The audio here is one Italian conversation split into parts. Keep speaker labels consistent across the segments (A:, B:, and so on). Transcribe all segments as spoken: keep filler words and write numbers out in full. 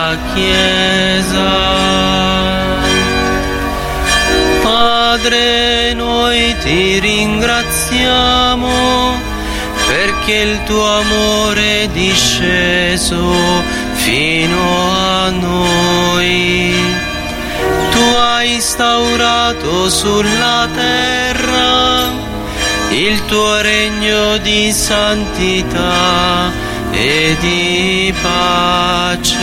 A: la Chiesa. Padre, noi ti ringraziamo perché il tuo amore è disceso fino a noi. Tu hai instaurato sulla terra il tuo regno di santità e di pace.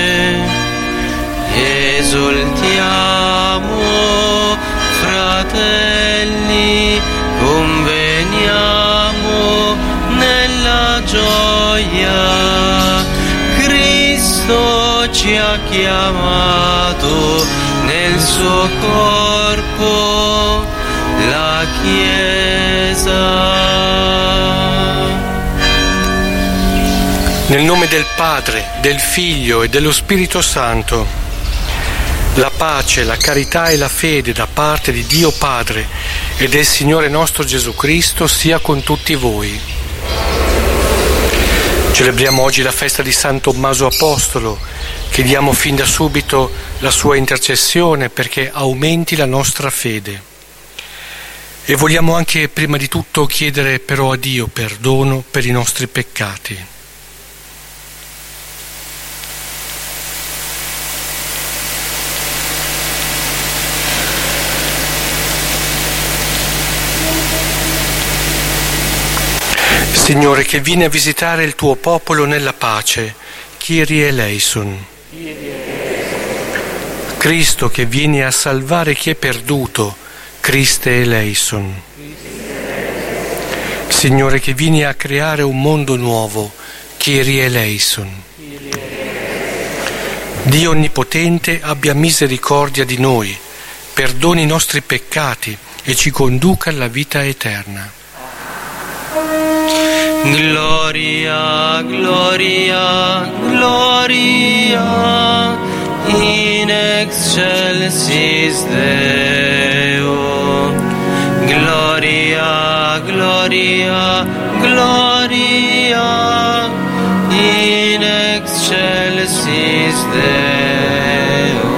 A: Esultiamo, fratelli, conveniamo nella gioia. Cristo ci ha chiamato nel suo corpo, la Chiesa.
B: Nel nome del Padre, del Figlio e dello Spirito Santo, la pace, la carità e la fede da parte di Dio Padre e del Signore nostro Gesù Cristo sia con tutti voi. Celebriamo oggi la festa di San Tommaso Apostolo. Chiediamo fin da subito la sua intercessione perché aumenti la nostra fede. E vogliamo anche prima di tutto chiedere però a Dio perdono per i nostri peccati. Signore, che vieni a visitare il tuo popolo nella pace, Kyrie eleison. Cristo, che vieni a salvare chi è perduto, Christe eleison. Signore, che vieni a creare un mondo nuovo, Kyrie eleison. Dio Onnipotente abbia misericordia di noi, perdoni i nostri peccati e ci conduca alla vita eterna.
A: Gloria, gloria, gloria, in excelsis Deo. Gloria, gloria, gloria, in excelsis Deo.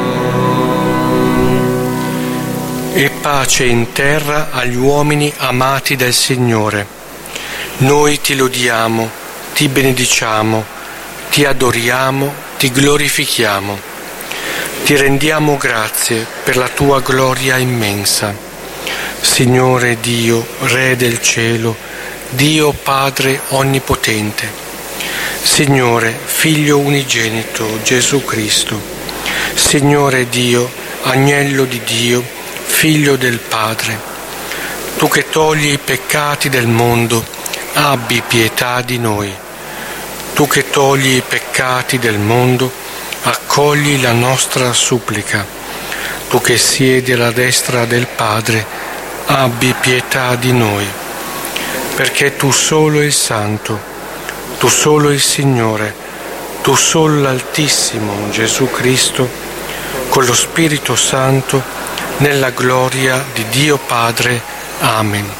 B: E pace in terra agli uomini amati del Signore. Noi ti lodiamo, ti benediciamo, ti adoriamo, ti glorifichiamo. Ti rendiamo grazie per la tua gloria immensa. Signore Dio, Re del cielo, Dio Padre Onnipotente. Signore, Figlio unigenito, Gesù Cristo. Signore Dio, Agnello di Dio, Figlio del Padre. Tu che togli i peccati del mondo, abbi pietà di noi. Tu che togli i peccati del mondo, accogli la nostra supplica. Tu che siedi alla destra del Padre, abbi pietà di noi. Perché tu solo il Santo, tu solo il Signore, tu solo l'Altissimo Gesù Cristo, con lo Spirito Santo, nella gloria di Dio Padre. Amen.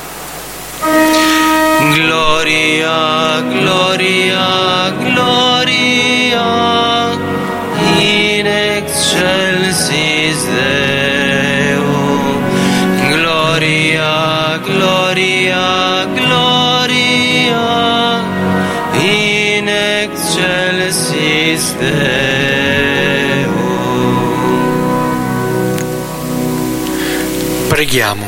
A: Gloria, gloria, gloria, in excelsis Deo. Gloria, gloria, gloria, in excelsis Deo.
B: Preghiamo.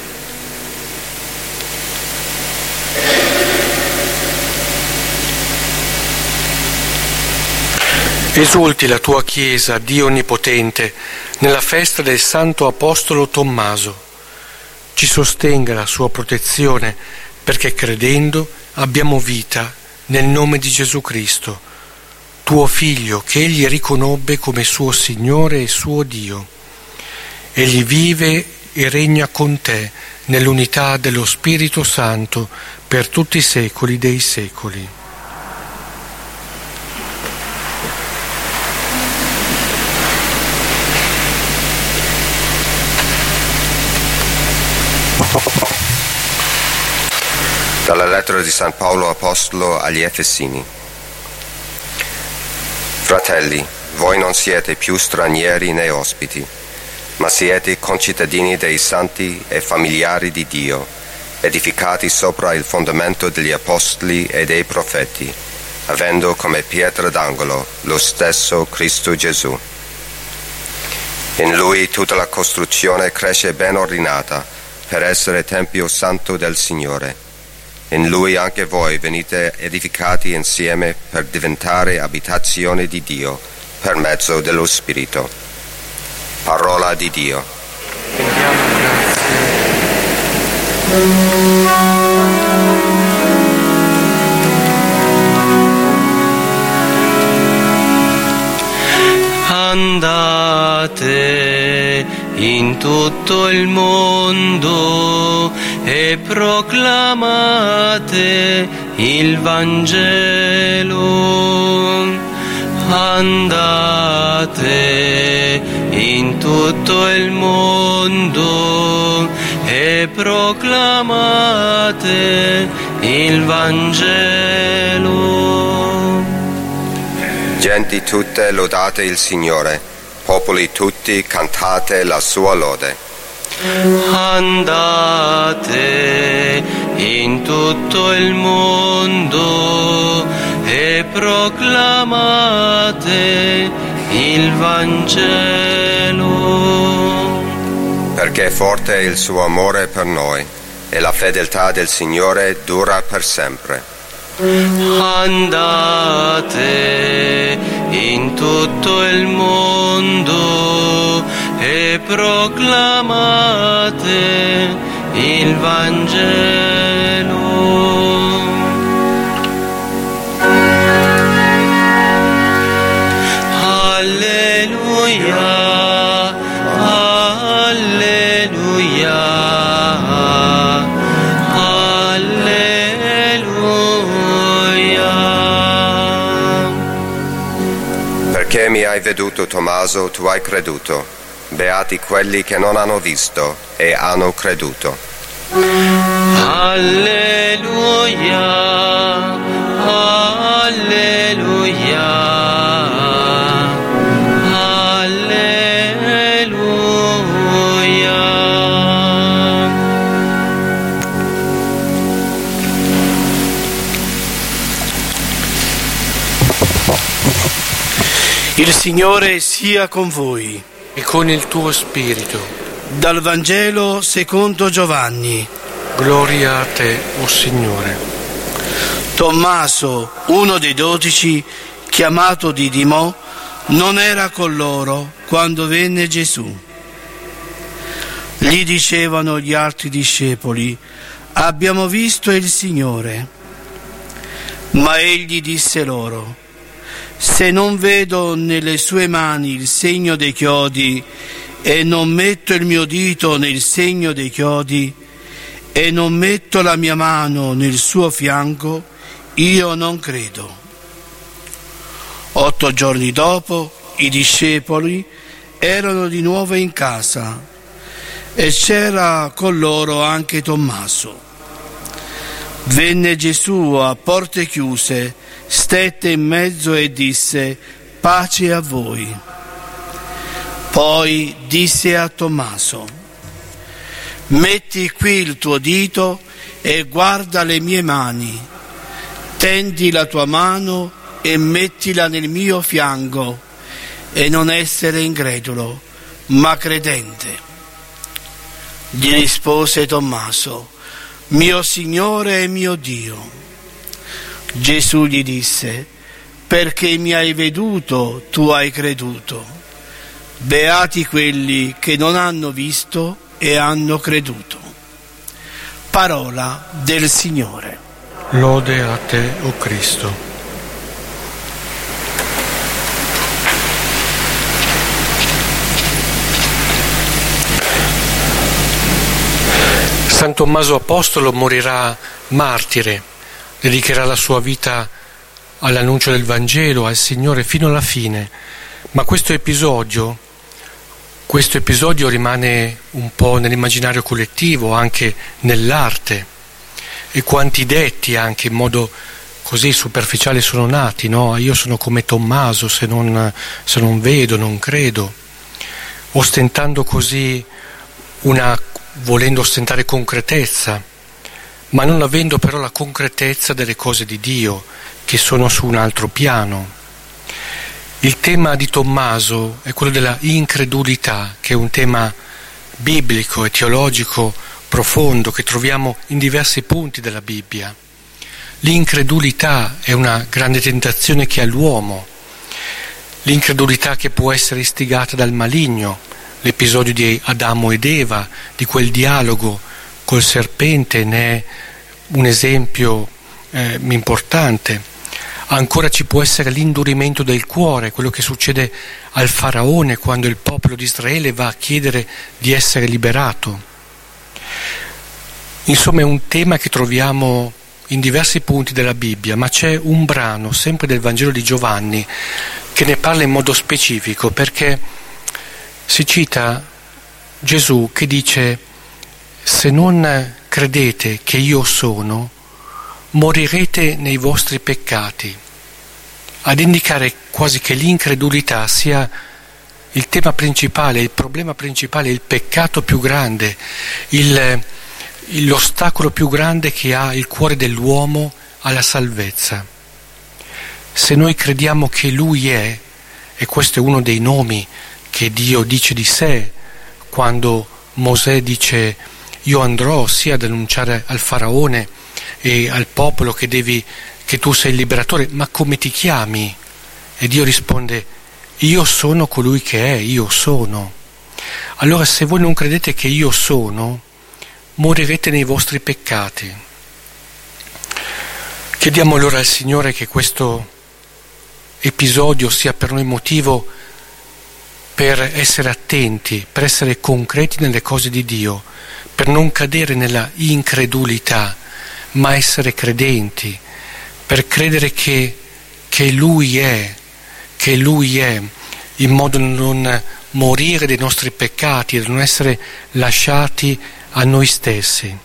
B: Esulti la tua Chiesa, Dio Onnipotente, nella festa del Santo Apostolo Tommaso. Ci sostenga la sua protezione, perché credendo abbiamo vita nel nome di Gesù Cristo, tuo Figlio, che Egli riconobbe come suo Signore e suo Dio. Egli vive e regna con te nell'unità dello Spirito Santo per tutti i secoli dei secoli.
C: Dalla lettera di San Paolo Apostolo agli Efesini. Fratelli, Fratelli, voi non siete più stranieri né ospiti, ma siete concittadini dei santi e familiari di Dio, edificati sopra il fondamento degli apostoli e dei profeti, avendo come pietra d'angolo lo stesso Cristo Gesù. In Lui tutta la costruzione cresce ben ordinata per essere tempio santo del Signore. In Lui anche voi venite edificati insieme per diventare abitazione di Dio per mezzo dello Spirito. Parola di Dio.
A: Andate in tutto il mondo e proclamate il Vangelo. Andate in tutto il mondo e proclamate il Vangelo.
C: Genti tutte, lodate il Signore, popoli tutti, cantate la sua lode.
A: Andate in tutto il mondo e proclamate il Vangelo.
C: Perché forte è il suo amore per noi e la fedeltà del Signore dura per sempre.
A: Andate in tutto il mondo e proclamate il Vangelo. Alleluia, alleluia, alleluia.
C: Perché mi hai veduto, Tommaso, tu hai creduto. Beati quelli che non hanno visto e hanno creduto.
A: Alleluia, alleluia, alleluia.
D: Il Signore sia con voi.
B: E con il tuo spirito.
D: Dal Vangelo secondo Giovanni.
B: Gloria a te, o Signore.
D: Tommaso, uno dei dodici, chiamato Didimo, non era con loro quando venne Gesù. Gli dicevano gli altri discepoli: abbiamo visto il Signore. Ma egli disse loro: se non vedo nelle sue mani il segno dei chiodi e non metto il mio dito nel segno dei chiodi e non metto la mia mano nel suo fianco, io non credo. Otto giorni dopo i discepoli erano di nuovo in casa e c'era con loro anche Tommaso. Venne Gesù a porte chiuse, stette in mezzo e disse: pace a voi. Poi disse a Tommaso: metti qui il tuo dito e guarda le mie mani, tendi la tua mano e mettila nel mio fianco, e non essere incredulo, ma credente. Gli rispose Tommaso: mio Signore e mio Dio. Gesù gli disse: perché mi hai veduto, tu hai creduto. Beati quelli che non hanno visto e hanno creduto. Parola del Signore.
B: Lode a te, o Cristo. San Tommaso Apostolo morirà martire, dedicherà la sua vita all'annuncio del Vangelo, al Signore fino alla fine. Ma questo episodio, questo episodio rimane un po' nell'immaginario collettivo, anche nell'arte, e quanti detti anche in modo così superficiali sono nati, no? Io sono come Tommaso, se non, se non vedo, non credo, ostentando così una, volendo ostentare concretezza, ma non avendo però la concretezza delle cose di Dio, che sono su un altro piano. Il tema di Tommaso è quello della incredulità, che è un tema biblico e teologico profondo che troviamo in diversi punti della Bibbia. L'incredulità è una grande tentazione che ha l'uomo, l'incredulità che può essere istigata dal maligno, l'episodio di Adamo ed Eva, di quel dialogo col serpente ne è un esempio eh, importante. Ancora ci può essere l'indurimento del cuore, quello che succede al faraone quando il popolo di Israele va a chiedere di essere liberato. Insomma, è un tema che troviamo in diversi punti della Bibbia, ma c'è un brano, sempre del Vangelo di Giovanni, che ne parla in modo specifico, perché si cita Gesù che dice: se non credete che io sono, morirete nei vostri peccati, ad indicare quasi che l'incredulità sia il tema principale, il problema principale, il peccato più grande, il, l'ostacolo più grande che ha il cuore dell'uomo alla salvezza. Se noi crediamo che Lui è, e questo è uno dei nomi che Dio dice di sé, quando Mosè dice: io andrò sia ad annunciare al faraone e al popolo che devi, che tu sei il liberatore, ma come ti chiami? E Dio risponde: io sono colui che è, io sono. Allora, se voi non credete che io sono, morirete nei vostri peccati. Chiediamo allora al Signore che questo episodio sia per noi motivo per essere attenti, per essere concreti nelle cose di Dio, per non cadere nella incredulità, ma essere credenti, per credere che, che Lui è, che Lui è, in modo da non morire dei nostri peccati, da non essere lasciati a noi stessi.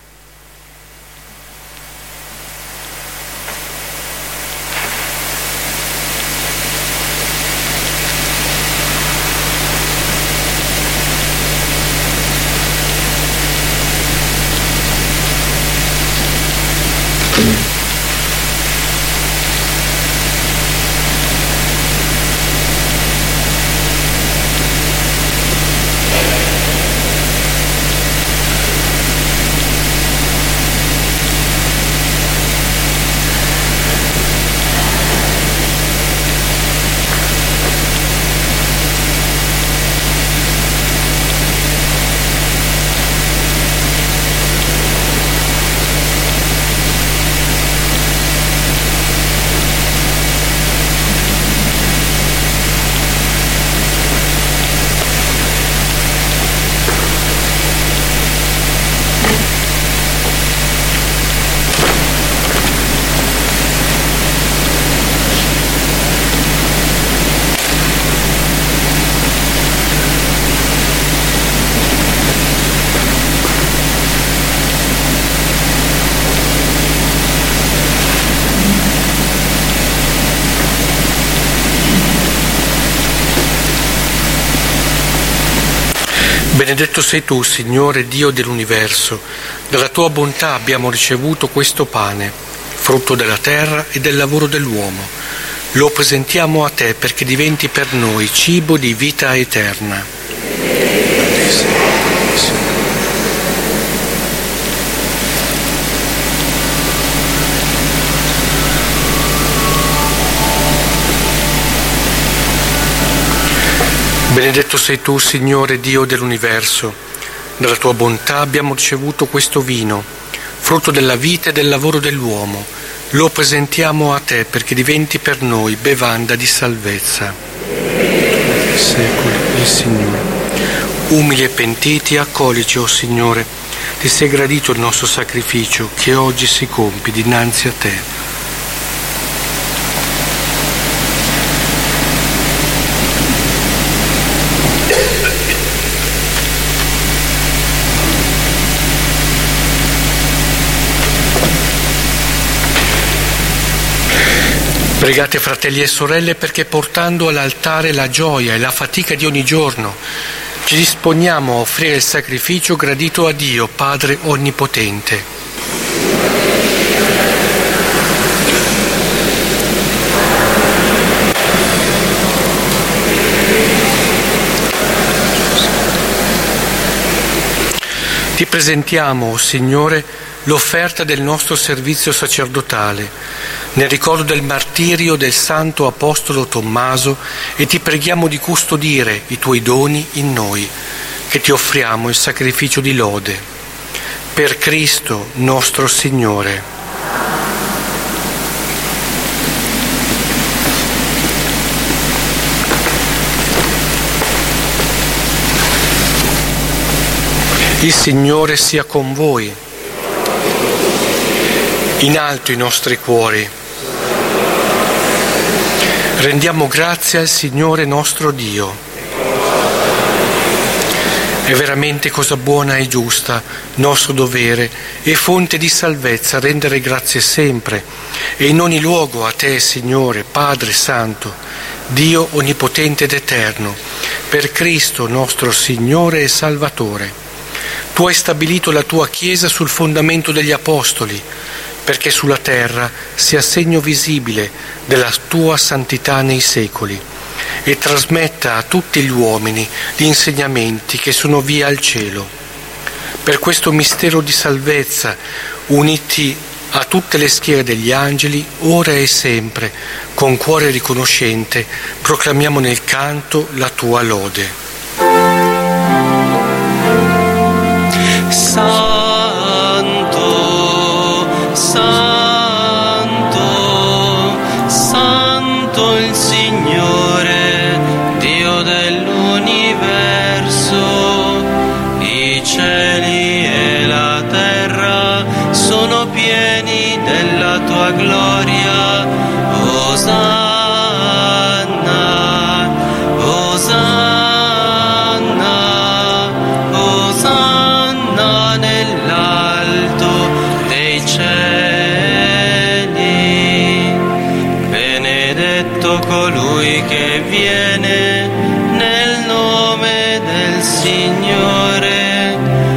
B: Benedetto sei tu, Signore Dio dell'universo, dalla tua bontà abbiamo ricevuto questo pane, frutto della terra e del lavoro dell'uomo. Lo presentiamo a te perché diventi per noi cibo di vita eterna. Benedetto sei tu, Signore Dio dell'universo, dalla tua bontà abbiamo ricevuto questo vino, frutto della vita e del lavoro dell'uomo. Lo presentiamo a te perché diventi per noi bevanda di salvezza. Secoli, il Signore. Umili e pentiti, accoglici, o Signore. Ti sei gradito il nostro sacrificio che oggi si compie dinanzi a te. Pregate, fratelli e sorelle, perché portando all'altare la gioia e la fatica di ogni giorno, ci disponiamo a offrire il sacrificio gradito a Dio, Padre Onnipotente. Ti presentiamo, o Signore, l'offerta del nostro servizio sacerdotale, nel ricordo del martirio del Santo Apostolo Tommaso, e ti preghiamo di custodire i tuoi doni in noi, che ti offriamo il sacrificio di lode. Per Cristo nostro Signore. Il Signore sia con voi. In alto i nostri cuori. Rendiamo grazie al Signore nostro Dio. È veramente cosa buona e giusta, nostro dovere e fonte di salvezza rendere grazie sempre e in ogni luogo a Te, Signore, Padre Santo, Dio Onnipotente ed Eterno, per Cristo nostro Signore e Salvatore. Tu hai stabilito la tua Chiesa sul fondamento degli Apostoli, perché sulla terra sia segno visibile della tua santità nei secoli, e trasmetta a tutti gli uomini gli insegnamenti che sono via al cielo. Per questo mistero di salvezza, uniti a tutte le schiere degli angeli, ora e sempre, con cuore riconoscente, proclamiamo nel canto la tua lode.
A: Santo, Santo, Santo il Signore, Dio dell'universo, i cieli e la terra sono pieni della tua gloria. Osanna, Osanna, Osanna nell'alto dei cieli. Benedetto colui che viene nel nome del Signore.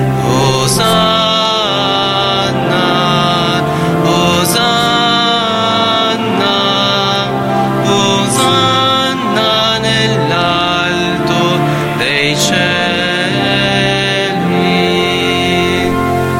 A: Osanna, Osanna, Osanna nell'alto dei cieli.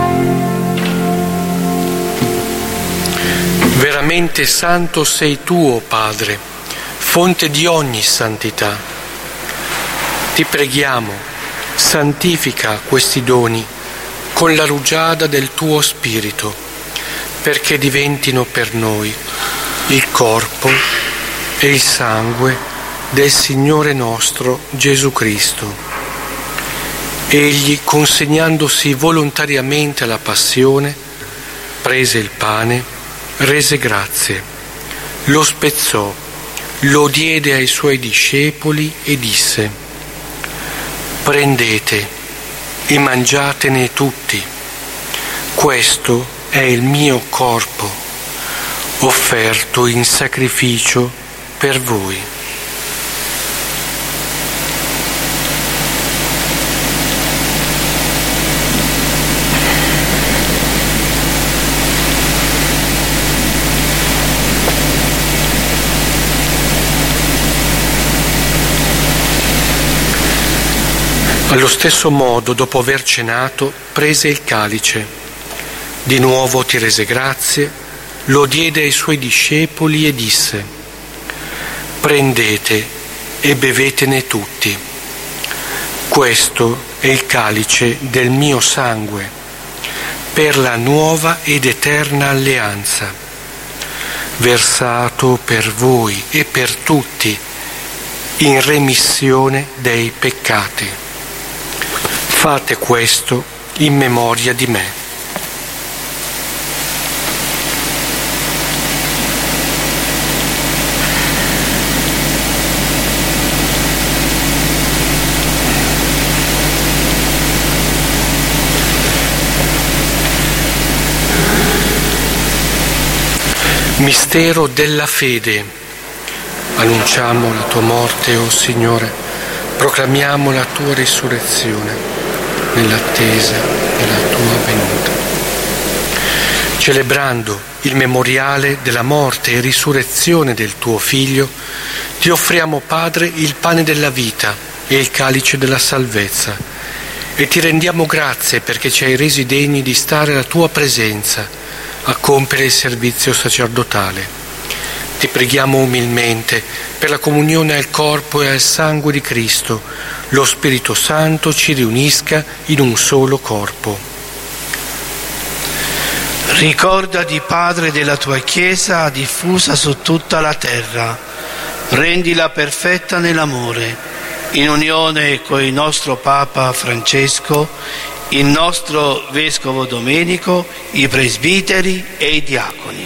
B: Veramente santo sei tu, o Padre, fonte di ogni santità. Ti preghiamo, santifica questi doni con la rugiada del tuo Spirito, perché diventino per noi il corpo e il sangue del Signore nostro Gesù Cristo. Egli, consegnandosi volontariamente alla passione, prese il pane, rese grazie, lo spezzò, lo diede ai suoi discepoli e disse: prendete e mangiatene tutti, questo è il mio corpo, offerto in sacrificio per voi. Allo stesso modo, dopo aver cenato, prese il calice. Di nuovo ti rese grazie, lo diede ai suoi discepoli e disse: prendete e bevetene tutti. Questo è il calice del mio sangue, per la nuova ed eterna alleanza, versato per voi e per tutti in remissione dei peccati. Fate questo in memoria di me. Mistero della fede. Annunciamo la tua morte, o Signore, proclamiamo la tua risurrezione nell'attesa della tua venuta. Celebrando il memoriale della morte e risurrezione del tuo Figlio, ti offriamo, Padre, il pane della vita e il calice della salvezza, e ti rendiamo grazie perché ci hai resi degni di stare alla tua presenza a compiere il servizio sacerdotale. Ti preghiamo umilmente per la comunione al corpo e al sangue di Cristo. Lo Spirito Santo ci riunisca in un solo corpo.
D: Ricordati, Padre, della tua Chiesa diffusa su tutta la terra. Rendila perfetta nell'amore, in unione con il nostro Papa Francesco, il nostro Vescovo Domenico, i presbiteri e i diaconi.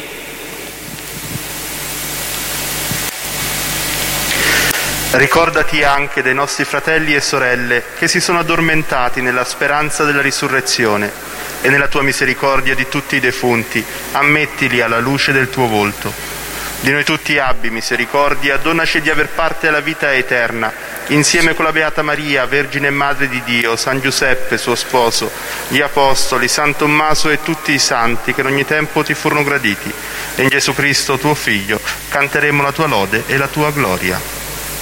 E: Ricordati anche dei nostri fratelli e sorelle che si sono addormentati nella speranza della risurrezione, e nella tua misericordia di tutti i defunti ammettili alla luce del tuo volto. Di noi tutti abbi misericordia, donaci di aver parte alla vita eterna, insieme con la Beata Maria, Vergine e Madre di Dio, San Giuseppe, suo sposo, gli Apostoli, San Tommaso e tutti i santi che in ogni tempo ti furono graditi. E in Gesù Cristo, tuo Figlio, canteremo la tua lode e la tua gloria.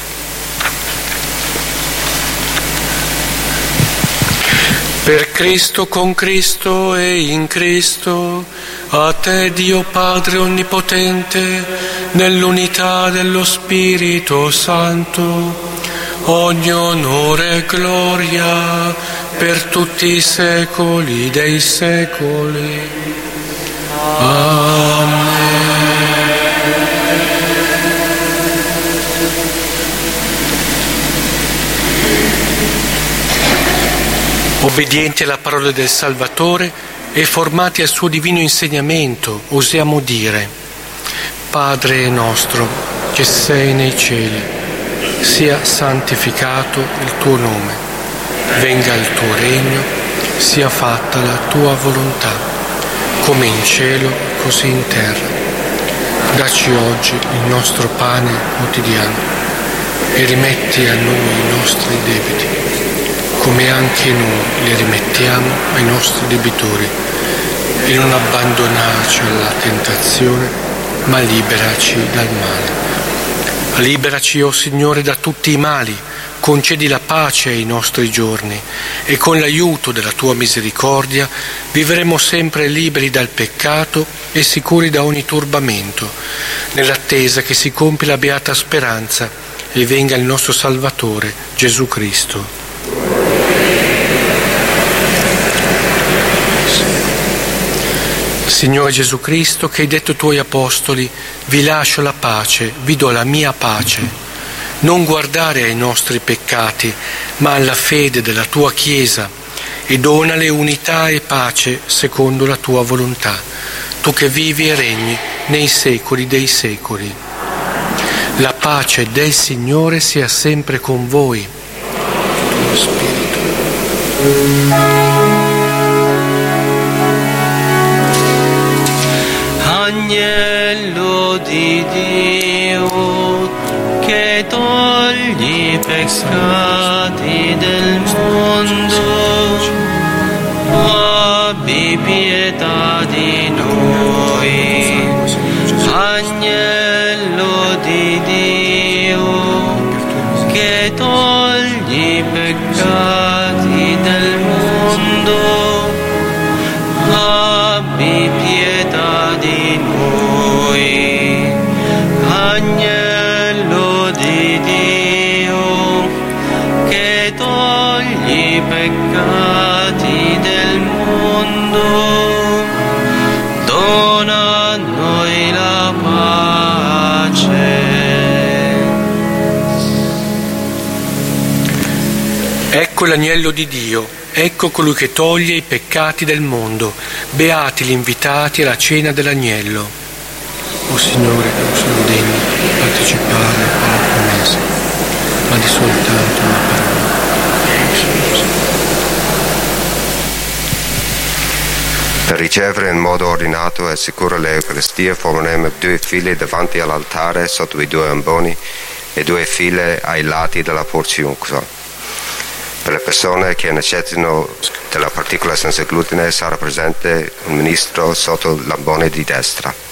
B: Per Cristo, con Cristo e in Cristo, a te Dio Padre Onnipotente, nell'unità dello Spirito Santo, ogni onore e gloria per tutti i secoli dei secoli. Amen. Obbedienti alla parola del Salvatore e formati al suo divino insegnamento, osiamo dire: Padre nostro, che sei nei cieli, sia santificato il tuo nome, venga il tuo regno, sia fatta la tua volontà, come in cielo, così in terra. Dacci oggi il nostro pane quotidiano e rimetti a noi i nostri debiti, come anche noi li rimettiamo ai nostri debitori, e non abbandonarci alla tentazione, ma liberaci dal male. Liberaci, o Signore, da tutti i mali, concedi la pace ai nostri giorni, e con l'aiuto della tua misericordia vivremo sempre liberi dal peccato e sicuri da ogni turbamento, nell'attesa che si compia la beata speranza e venga il nostro Salvatore, Gesù Cristo. Signore Gesù Cristo, che hai detto ai tuoi apostoli: vi lascio la pace, vi do la mia pace. Non guardare ai nostri peccati, ma alla fede della tua Chiesa, e donale unità e pace secondo la tua volontà, tu che vivi e regni nei secoli dei secoli. La pace del Signore sia sempre con voi. Il tuo Spirito.
A: Agnello di Dio, che togli i peccati del mondo, abbi pietà di noi. Agnello di Dio, che togli i peccati del mondo, abbi pietà di noi. Agnello di Dio, che togli i peccati del mondo, dona a noi la pace.
B: Ecco l'agnello di Dio, ecco colui che toglie i peccati del mondo. Beati gli invitati alla cena dell'agnello. O Signore, non sono degno di partecipare alla promessa, ma di soltanto una parola.
C: Per ricevere in modo ordinato e sicuro l'Eucaristia formeremo due file davanti all'altare sotto i due amboni e due file ai lati della porziuncola. Per le persone che necessitano della particola senza glutine sarà presente un ministro sotto l'ambone di destra.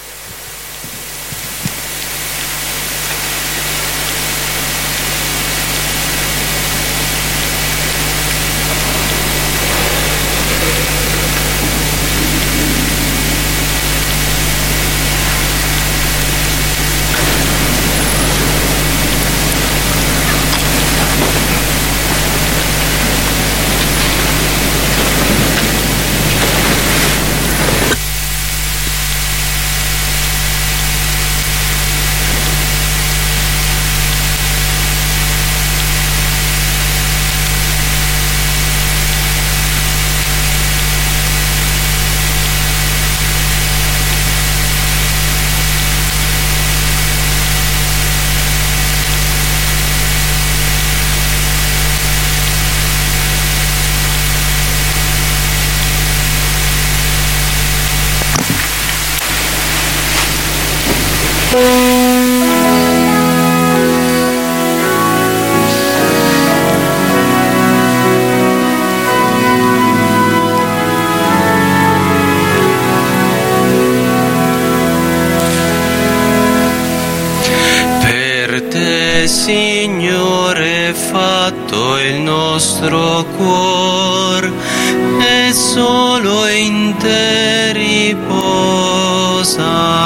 A: Signore, fatto il nostro cuor e solo in te riposa.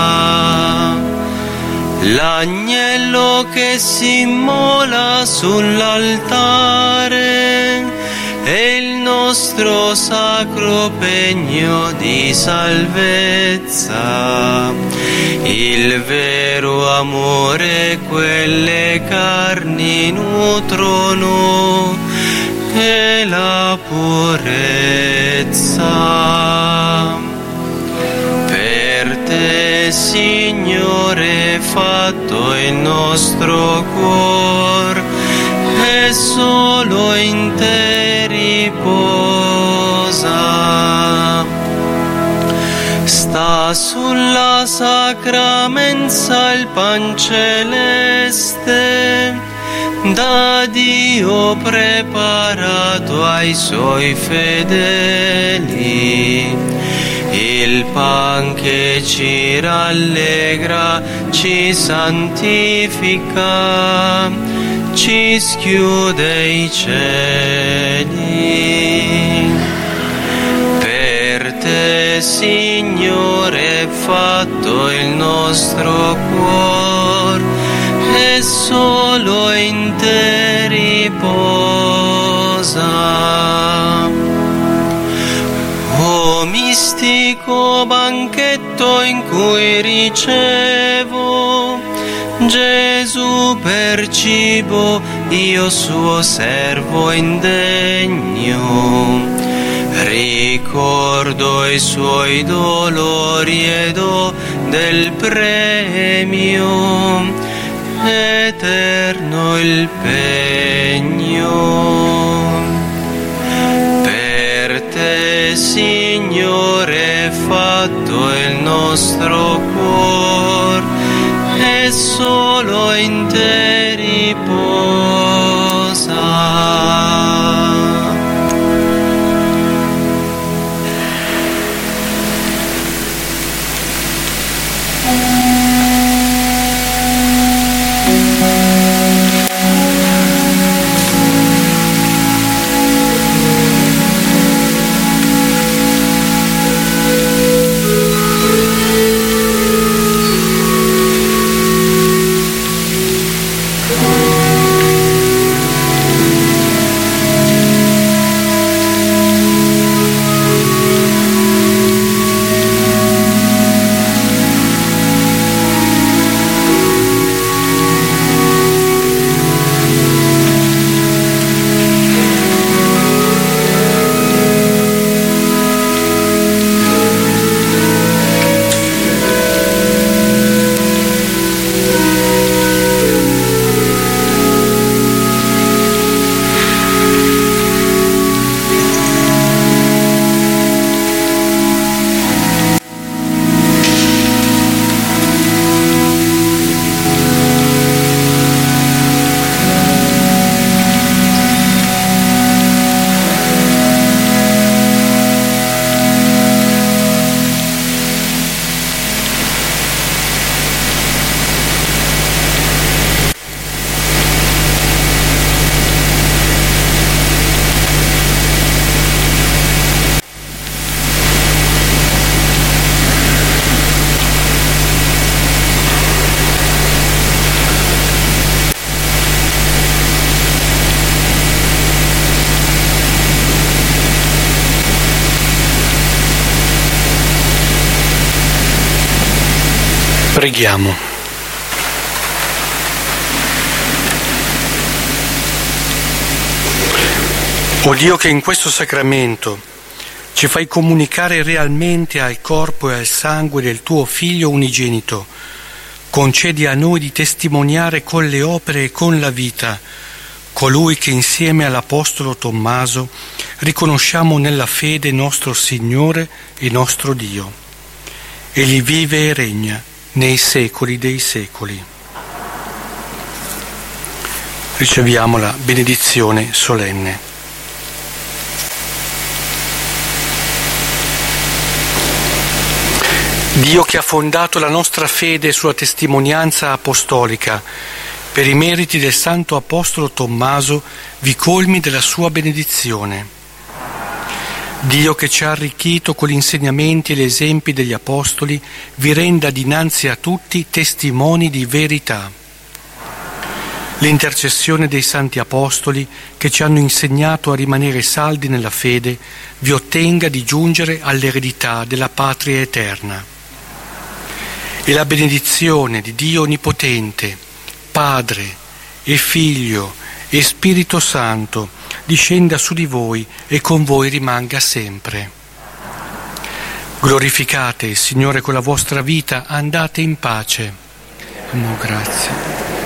A: L'agnello che si immola sull'altare è il nostro sacro pegno di salvezza. Il vero amore quelle carni nutrono e la purezza. Per te, Signore, fatto il nostro cuor e solo in te riposa. Sta sulla sacra mensa il pan celeste, da Dio preparato ai suoi fedeli. Il pan che ci rallegra, ci santifica, ci schiude i cieli. Per te, Signore, fatto il nostro cuor e solo in te riposa. O mistico banchetto in cui ricevo Gesù per cibo, io suo servo indegno. Ricordo i suoi dolori ed do del premio eterno il pegno. Per te, Signore, fatto il nostro cuor e solo in te riposa.
B: Preghiamo. O Dio, che in questo sacramento ci fai comunicare realmente al corpo e al sangue del tuo Figlio unigenito, concedi a noi di testimoniare con le opere e con la vita colui che insieme all'Apostolo Tommaso riconosciamo nella fede nostro Signore e nostro Dio. Egli vive e regna nei secoli dei secoli. Riceviamo la benedizione solenne. Dio, che ha fondato la nostra fede sulla testimonianza apostolica, per i meriti del Santo Apostolo Tommaso, vi colmi della sua benedizione. Dio, che ci ha arricchito con gli insegnamenti e gli esempi degli Apostoli, vi renda dinanzi a tutti testimoni di verità. L'intercessione dei Santi Apostoli, che ci hanno insegnato a rimanere saldi nella fede, vi ottenga di giungere all'eredità della patria eterna. E la benedizione di Dio Onnipotente, Padre e Figlio e Spirito Santo, discenda su di voi e con voi rimanga sempre. Glorificate il Signore con la vostra vita, andate in pace. Amo, grazie.